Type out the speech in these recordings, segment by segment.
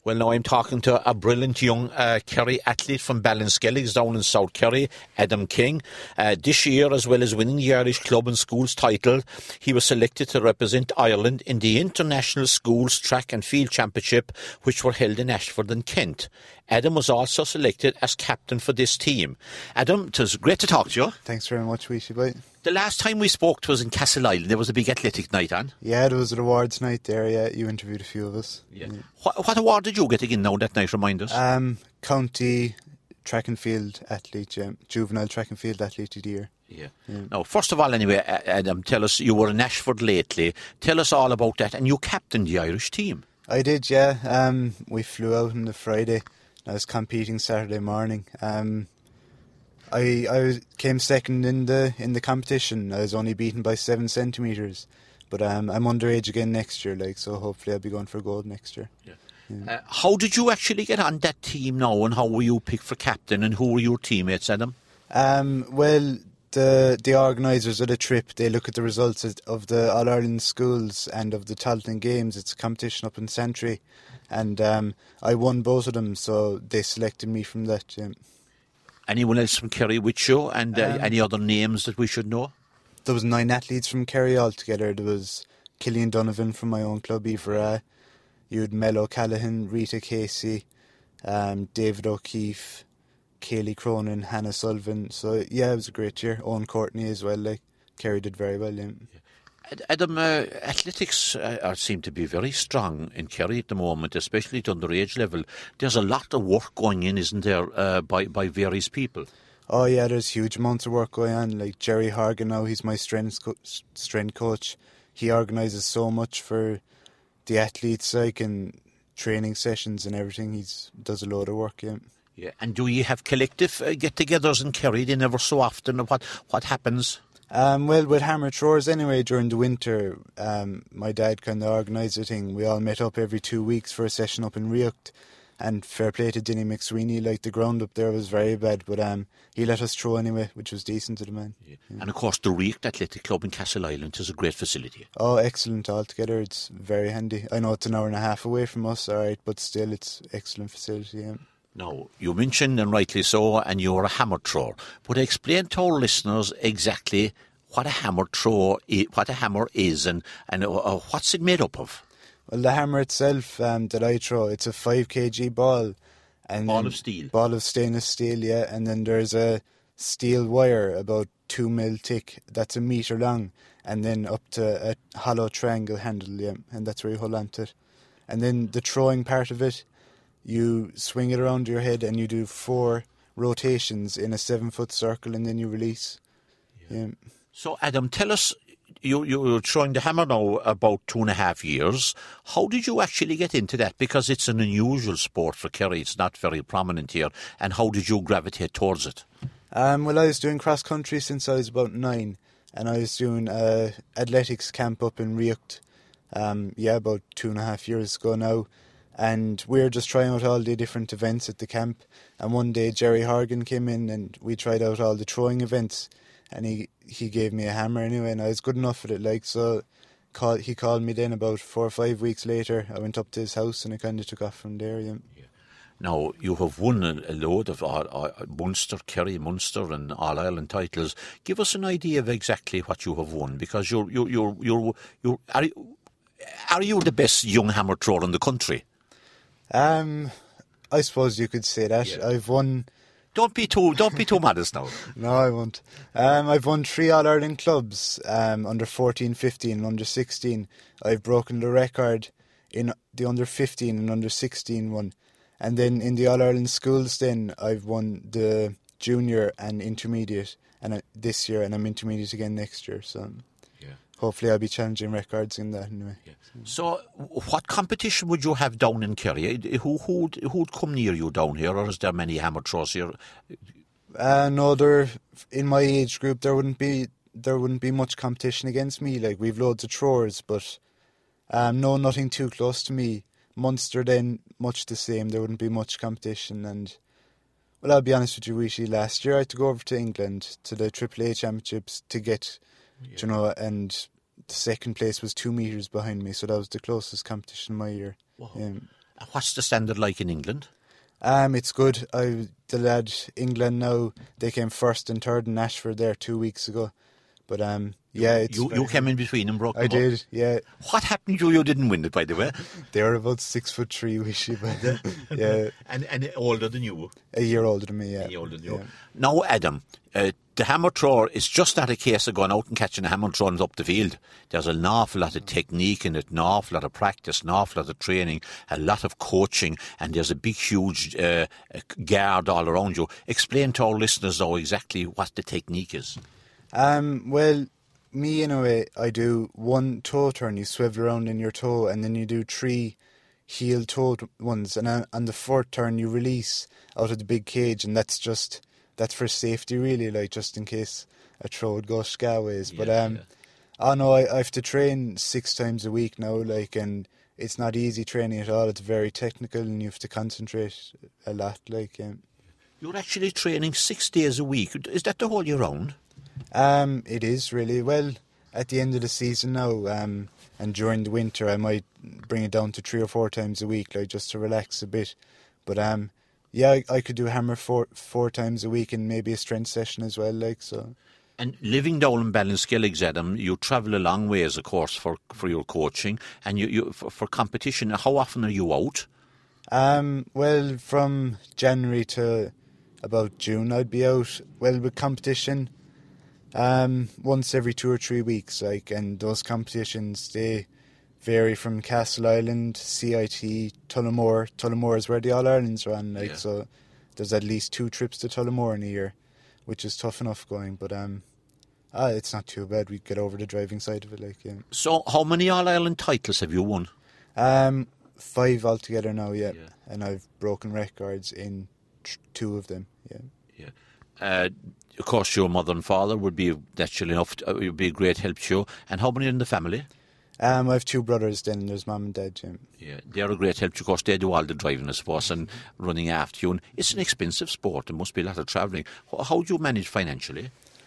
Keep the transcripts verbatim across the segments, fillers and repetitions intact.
Well, now I'm talking to a brilliant young uh, Kerry athlete from Ballinskelligs down in South Kerry, Adam King. Uh, this year, as well as winning the Irish Club and Schools title, he was selected to represent Ireland in the International Schools Track and Field Championship, which were held in Ashford and Kent. Adam was also selected as captain for this team. Adam, it was great to talk to you. Thanks very much, Weeshy Boy. The last time we spoke was in Castleisland. There was a big athletic night on. Yeah, there was an awards night there, yeah. You interviewed a few of us. Yeah. yeah. What, what award did you get again now that night, remind us? Um, County Track and Field Athlete, yeah, Juvenile Track and Field Athlete of the Year. Yeah. yeah. Now, first of all, anyway, Adam, tell us, you were in Ashford lately. Tell us all about that, and you captained the Irish team. I did, yeah. Um, we flew out on the Friday. I was competing Saturday morning. Um, I I came second in the in the competition. I was only beaten by seven centimetres, but um, I'm underage again next year, like so. Hopefully, I'll be going for gold next year. Yeah. Yeah. Uh, how did you actually get on that team now, and how were you picked for captain, and who were your teammates, Adam? Um, well, the the organisers of the trip, they look at the results of the All Ireland schools and of the Tailteann Games. It's a competition up in Santry, and um, I won both of them, so they selected me from that. Yeah. Anyone else from Kerry with you, and uh, um, any other names that we should know? There was nine athletes from Kerry altogether. There was Killian Donovan from my own club, Ivara. You had Mel O'Callaghan, Rita Casey, um, David O'Keefe, Kaylee Cronin, Hannah Sullivan. So yeah, it was a great year. Owen Courtney as well. Like Kerry did very well. Yeah. Adam, uh, athletics uh, are, seem to be very strong in Kerry at the moment, especially at underage level. There's a lot of work going in, isn't there, uh, by, by various people? Oh yeah, there's huge amounts of work going on. Like Jerry Hargan now, he's my strength, co- strength coach. He organises so much for the athletes, like, and training sessions and everything. He does a load of work, yeah. Yeah, and do you have collective uh, get-togethers in Kerry? They never so often. What, what happens? Um, well, with Hammer Throwers anyway, during the winter, um, my dad kind of organised a thing. We all met up every two weeks for a session up in Riocht, and fair play to Denny McSweeney, like the ground up there was very bad, but um, he let us throw anyway, which was decent of the man. Yeah. Yeah. And of course the Riocht Athletic Club in Castleisland is a great facility. Oh, excellent altogether, it's very handy. I know it's an hour and a half away from us, alright, but still it's excellent facility, yeah. Now, you mentioned, and rightly so, and you're a hammer thrower. But explain to our listeners exactly what a hammer throw, what a hammer is, and, and uh, what's it made up of? Well, the hammer itself um, that I throw, it's a five kilogram ball. And ball of steel? Ball of stainless steel, yeah. And then there's a steel wire about two mil thick that's a metre long, and then up to a hollow triangle handle, yeah. And that's where you hold on to it. And then the throwing part of it, you swing it around your head and you do four rotations in a seven foot circle and then you release. Yeah. yeah. So, Adam, tell us, you, you're throwing the hammer now about two and a half years. How did you actually get into that? Because it's an unusual sport for Kerry. It's not very prominent here. And how did you gravitate towards it? Um, well, I was doing cross country since I was about nine. And I was doing an athletics camp up in Riocht, um, yeah, about two and a half years ago now. And we were just trying out all the different events at the camp. And one day Jerry Hargan came in and we tried out all the throwing events. And he, he gave me a hammer anyway, and I was good enough at it. Like so, call, he called me then about four or five weeks later. I went up to his house and I kind of took off from there. Yeah. Yeah. Now, you have won a, a load of uh, uh, Munster, Kerry, Munster and All-Ireland titles. Give us an idea of exactly what you have won, because you're, you're, you're, you're, you're are, you, are you the best young hammer thrower in the country? Um, I suppose you could say that. Yeah. I've won... Don't be too don't be too modest now. No, I won't. Um, I've won three All-Ireland clubs, um, under fourteen, fifteen and under sixteen. I've broken the record in the under fifteen and under sixteen one. And then in the All-Ireland schools then, I've won the junior and intermediate and uh, this year, and I'm intermediate again next year. So yeah. Hopefully I'll be challenging records in that anyway. Yeah. So what competition would you have down in Kerry? Who, who'd, who'd come near you down here, or is there many hammer throws here? Uh, no, there, in my age group there wouldn't be there wouldn't be much competition against me. Like, we've loads of throwers, but um, no, nothing too close to me. Munster then, much the same. There wouldn't be much competition. And, well, I'll be honest with you, Rishi, last year I had to go over to England to the Triple A Championships to get, yeah. you know, and the second place was two metres behind me, so that was the closest competition of my year. Wow. Um, What's the standard like in England? Um, it's good. I the lad England now. They came first and third in Ashford there two weeks ago. But um, yeah, it's You, you came in between and broke I them up. did, yeah. What happened to you? You didn't win it, by the way. They were about six foot three, wishy, but yeah, and and older than you. a year older than me. Yeah, A year older than you. Yeah. Now, Adam, uh, the hammer thrower is just not a case of going out and catching a hammer and throwing it up the field. There's an awful lot of technique in it, an awful lot of practice, an awful lot of training, a lot of coaching, and there's a big, huge uh, guard all around you. Explain to our listeners, though, exactly what the technique is. Um, well, me in a way, I do one toe turn. You swivel around in your toe, and then you do three heel toe ones, and on on the fourth turn you release out of the big cage, and that's just that's for safety, really, like just in case a throw would go scaways. But Yeah, um, yeah. I know I, I have to train six times a week now, like, and it's not easy training at all. It's very technical, and you have to concentrate a lot, like. Um, You're actually training six days a week. Is that the whole year round? Um, it is really. Well, at the end of the season now, um, and during the winter, I might bring it down to three or four times a week, like just to relax a bit. But um, yeah, I, I could do hammer four four times a week and maybe a strength session as well, like so. And living down in Ballinskilligs, Adam, you travel a long ways, of course, for, for your coaching and you, you for, for competition. How often are you out? Um, well, from January to about June, I'd be out. Well, with competition, um, once every two or three weeks, like, and those competitions they vary from Castle Island, C I T, Tullamore. Tullamore is where the All Irelands run, like, Yeah. so there's at least two trips to Tullamore in a year, which is tough enough going, but um, ah, it's not too bad. We get over the driving side of it, like, yeah. So how many All-Ireland titles have you won? Um, five altogether now, yeah, Yeah. and I've broken records in tr- two of them, yeah. Yeah. Uh, of course, your mother and father would be naturally enough, to, uh, would be a great help to you. And how many in the family? Um, I have two brothers then, there's mum and dad, Jim. Yeah, they're a great help to you. Of course, they do all the driving, I suppose, and running after you. And it's an expensive sport. There must be a lot of travelling. How, how do you manage financially?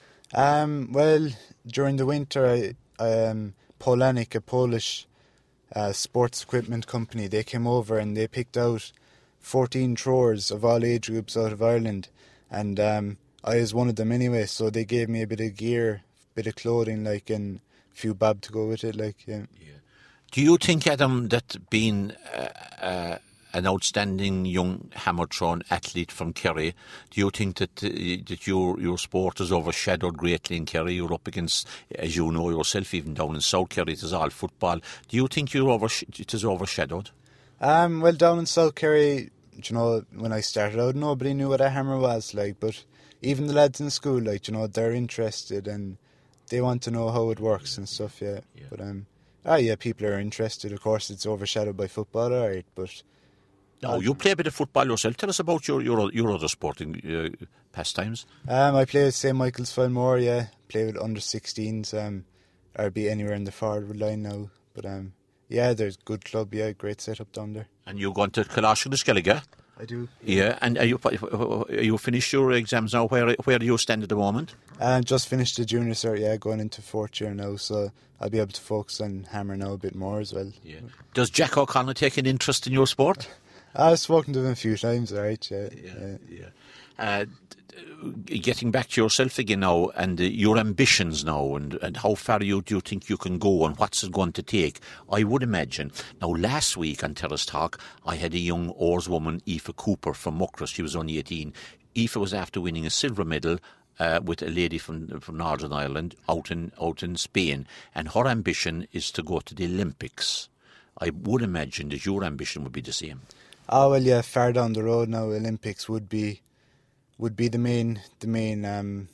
Um, well, during the winter, I, I um, Polanik, a Polish uh, sports equipment company, they came over and they picked out fourteen throwers of all age groups out of Ireland, and um, I was one of them anyway, so they gave me a bit of gear, bit of clothing, like, and a few bob to go with it, like, yeah. Do you think, Adam, that being uh, uh, an outstanding young hammer thrown athlete from Kerry, do you think that uh, that your your sport is overshadowed greatly in Kerry? You're up against, as you know yourself, even down in South Kerry, it is all football. Do you think you're over, it is overshadowed? Um, well, down in South Kerry, you know, when I started out, nobody knew what a hammer was, like, but even the lads in school, like, you know, they're interested and they want to know how it works and stuff, yeah. Yeah. But, um, ah, yeah, people are interested. Of course, it's overshadowed by football, all right, but... No, you play a bit of football yourself. Tell us about your your, your other sporting uh, pastimes. Um, I play with Saint Michael's Fillmore, yeah. Play with under sixteens, um, or be anywhere in the forward line now. But, um, yeah, there's good club, yeah, great setup down there. And you're going to Coláiste I do. Yeah, and are you, are you finished your exams now? Where where do you stand at the moment? Uh, just finished the junior cert, yeah, going into fourth year now, so I'll be able to focus on hammer now a bit more as well. Yeah. Does Jack O'Connor take an interest in your sport? I've spoken to him a few times, all right, yeah. Yeah, yeah. Uh, getting back to yourself again now, and uh, your ambitions now, and, and how far you do you think you can go, and what's it going to take? I would imagine. Now, last week on Terrace Talk, I had a young oarswoman, Aoife Cooper from Muckross. She was only eighteen. Aoife was after winning a silver medal uh, with a lady from from Northern Ireland out in out in Spain, and her ambition is to go to the Olympics. I would imagine that your ambition would be the same. Oh, well, yeah, far down the road now, Olympics would be would be the main the main um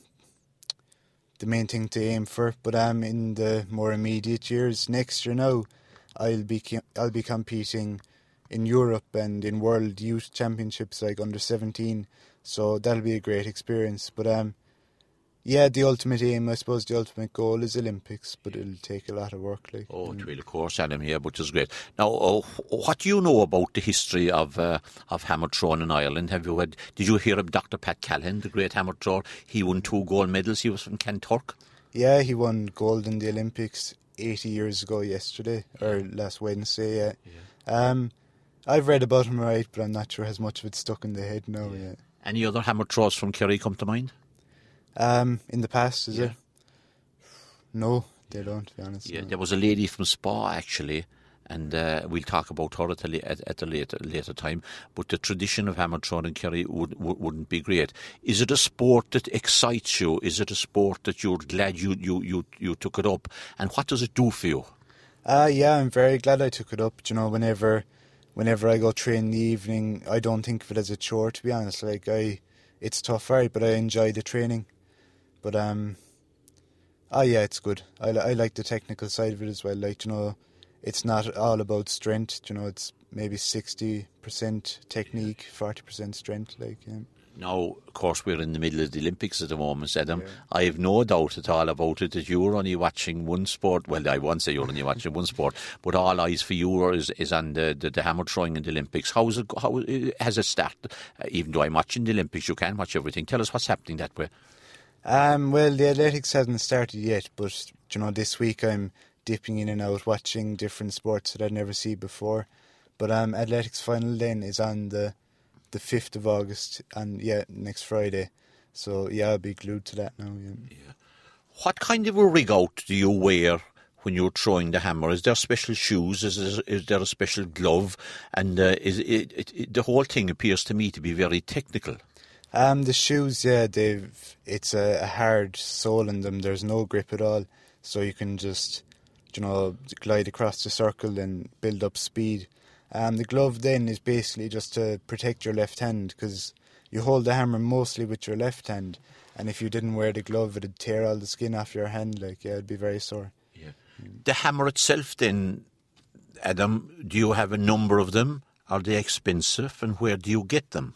the main thing to aim for. But um, in the more immediate years, next year now, I'll be I'll be competing in Europe and in World Youth Championships, like under seventeen. So that'll be a great experience. But um, yeah, the ultimate aim, I suppose, the ultimate goal is Olympics, but it'll take a lot of work. Like, Oh, it will, of course, Adam, here, which is great. Now, uh, what do you know about the history of uh, of hammer throwing in Ireland? Have you had? Did you hear of Doctor Pat Callahan, the great hammer thrower? He won two gold medals. He was from Kanturk. yeah, he won gold in the Olympics eighty years ago yesterday, or last Wednesday, yeah. Um, I've read about him, right, but I'm not sure has much of it stuck in the head now. Yeah. yeah. Any other hammer throws from Kerry come to mind? Um, in the past, is Yeah. it? No, they don't. To be honest. Yeah, no. there was a lady from Spa actually, and uh, we'll talk about her at a, la- at, at a later later time. But the tradition of hammer throwing in Kerry would, would, wouldn't be great. Is it a sport that excites you? Is it a sport that you're glad you, you, you, you took it up? And what does it do for you? Uh, yeah, I'm very glad I took it up. You know, whenever, whenever I go train in the evening, I don't think of it as a chore. To be honest, like I, it's tough, right? But I enjoy the training. But um, oh yeah, it's good. I, li- I like the technical side of it as well. Like, you know, it's not all about strength. You know, it's maybe sixty percent technique, forty percent strength. Like, yeah. Now, of course, we're in the middle of the Olympics at the moment, Adam. Yeah. I have no doubt at all about it that you're only watching one sport. Well, I won't say you're only watching one sport, but all eyes for you is, is on the, the, the hammer throwing in the Olympics. How, is it, how has it started? Uh, even though I'm watching the Olympics, you can watch everything. Tell us what's happening that way. Um, well, the athletics hasn't started yet, but you know, this week I'm dipping in and out, watching different sports that I'd never seen before. But um, athletics final then is on the the fifth of August, and yeah, next Friday. So yeah, I'll be glued to that now. Yeah. Yeah. What kind of a rig out do you wear when you're throwing the hammer? Is there special shoes? Is there, is there a special glove? And uh, is it, it, it, the whole thing appears to me to be very technical. Um, the shoes, yeah, they've it's a, a hard sole in them. There's no grip at all, so you can just, you know, glide across the circle and build up speed. Um, the glove then is basically just to protect your left hand, because you hold the hammer mostly with your left hand, and if you didn't wear the glove, it'd tear all the skin off your hand. Like, yeah, it'd be very sore. Yeah. Mm. The hammer itself, then, Adam, do you have a number of them? Are they expensive, and where do you get them?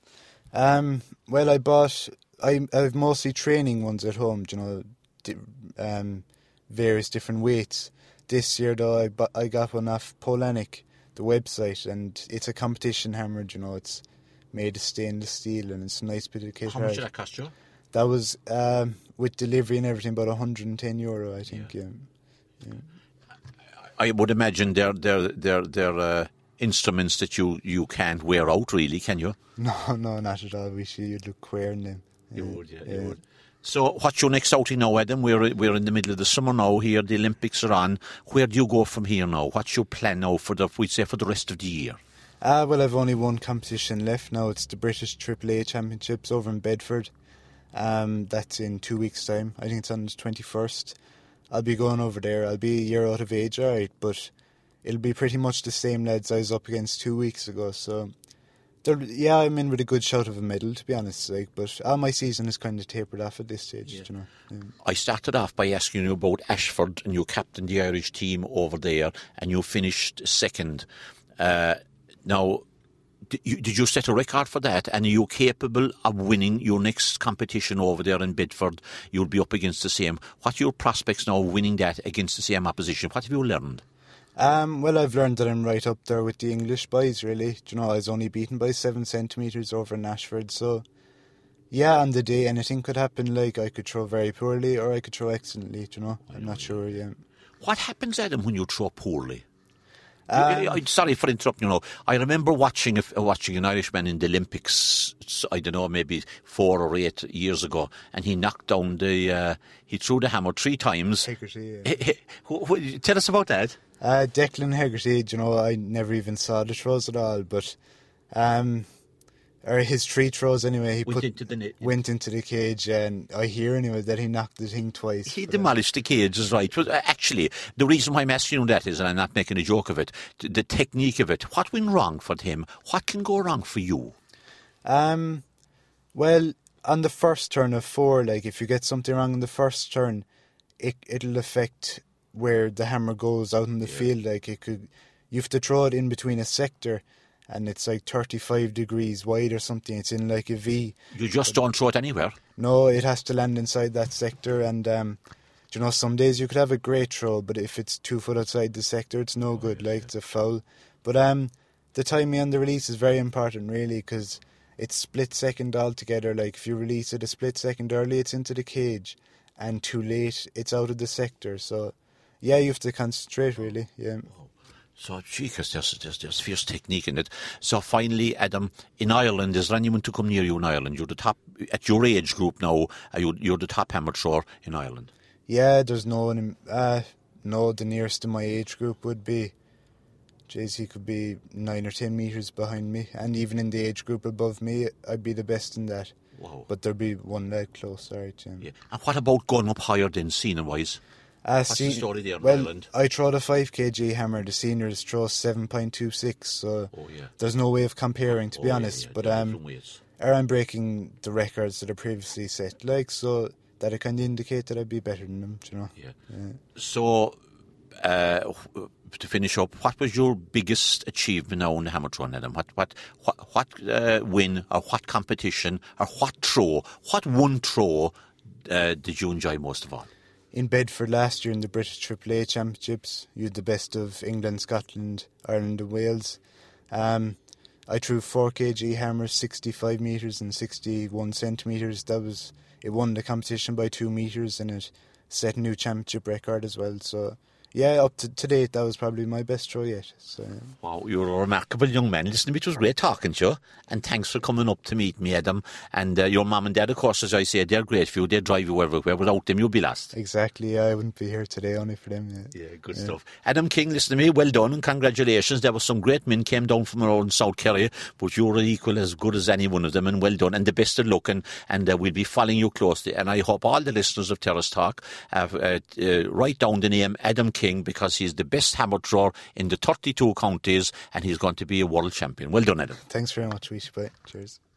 Um, well, I bought. I I have mostly training ones at home. You know, di- um, various different weights. This year, though, I bu- I got one off Polanic, the website, and it's a competition hammer. You know, it's made of stainless steel, and it's a nice bit of kit. How much did that cost you? That was um, with delivery and everything about one hundred and ten euro, I think. Yeah. yeah. yeah. I would imagine they're they're they're they're uh, instruments that you, you can't wear out, really, can you? No, no, not at all. We see you'd look queer in them. You would, yeah, you would. So, what's your next outing now, Adam? We're we're in the middle of the summer now. Here, the Olympics are on. Where do you go from here now? What's your plan now for the we say for the rest of the year? Ah, uh, well, I've only one competition left now. It's the British Triple A Championships over in Bedford. Um, that's in two weeks' time. I think it's on the twenty-first. I'll be going over there. I'll be a year out of age, alright, but it'll be pretty much the same lads I was up against two weeks ago. So, yeah, I'm in with a good shout of a medal, to be honest. Like, but all my season is kind of tapered off at this stage. Yeah. You know. Yeah. I started off by asking you about Ashford, and you captained the Irish team over there, and you finished second. Uh, now, did you, did you set a record for that? And are you capable of winning your next competition over there in Bedford? You'll be up against the same. What are your prospects now of winning that against the same opposition? What have you learned? Um, well, I've learned that I'm right up there with the English boys, really. Do you know, I was only beaten by seven centimetres over in Ashford, so yeah, on the day anything could happen. Like, I could throw very poorly or I could throw excellently, do you know. I'm not sure, yeah. What happens, Adam, when you throw poorly? Um, Sorry for interrupting, you know. I remember watching a, watching an Irishman in the Olympics, I don't know, maybe four or eight years ago, and he knocked down the, uh, he threw the hammer three times. Hegarty, yeah. Tell us about that. Uh, Declan Hegarty, you know, I never even saw the throws at all, but um, or his three throws anyway. He went put, into the net. Went into the cage, and I hear anyway that he knocked the thing twice. He demolished the cage, is right. But actually, the reason why I'm asking you that is, and I'm not making a joke of it, the technique of it. What went wrong for him? What can go wrong for you? Um, well, on the first turn of four, like if you get something wrong in the first turn, it it'll affect where the hammer goes out in the yeah. field. Like it could, you have to throw it in between a sector, and it's like thirty-five degrees wide or something. It's in like a V. You just but, don't throw it anywhere? No, it has to land inside that sector. And um, you know, some days you could have a great throw, but if it's two foot outside the sector, it's no oh, good. Yeah, like yeah. it's a foul. But um, the timing on the release is very important, really, because it's split second altogether. Like if you release it a split second early, it's into the cage, and too late, it's out of the sector. So yeah, you have to concentrate, really. Yeah. So, gee, because there's, there's, there's fierce technique in it. So, finally, Adam, in Ireland, is there anyone to come near you in Ireland? You're the top, at your age group now, are you, you're the top amateur in Ireland. Yeah, there's no one. In, uh, no, the nearest in my age group would be, geez, he could be nine or ten metres behind me. And even in the age group above me, I'd be the best in that. Wow. But there'd be one leg close, sorry, Jim. Yeah. And what about going up higher than senior-wise? Uh, What's sen- the story there in well, Ireland? I throw the five kilogram hammer, the seniors throw seven point two six, so oh, yeah. there's no way of comparing, to oh, be yeah, honest. yeah, but um, I'm breaking the records that are previously set, like, so that it kind of indicate that I'd be better than them, you know. Yeah. yeah. So, uh, to finish up, what was your biggest achievement now in the Hammerthrow, Adam? What, what, what, what uh, win, or what competition, or what throw, what one throw uh, did you enjoy most of all? In Bedford last year in the British Triple A Championships, you had the best of England, Scotland, Ireland and Wales. Um, I threw four kilogram hammers, sixty-five metres and sixty-one centimetres. That was, it won the competition by two metres and it set a new championship record as well. So, yeah, up to, to date, that was probably my best throw yet. So, wow, you're a remarkable young man. Listen, it was great talking to you, and thanks for coming up to meet me, Adam. And uh, your mum and dad, of course, as I say, they're great for you. They drive you everywhere. Without them, you'll be lost. Exactly, yeah, I wouldn't be here today only for them. Yeah, yeah, yeah good yeah. stuff. Adam King, listen to me, well done and congratulations. There were some great men came down from around South Kerry, but you're equal as good as any one of them, and well done. And the best of luck, and, and uh, we'll be following you closely. And I hope all the listeners of Terrace Talk uh, uh, uh, write down the name Adam King, because he's the best hammer thrower in the thirty-two counties, and he's going to be a world champion. Well done, Adam. Thanks very much, Weesh. Bye. Cheers.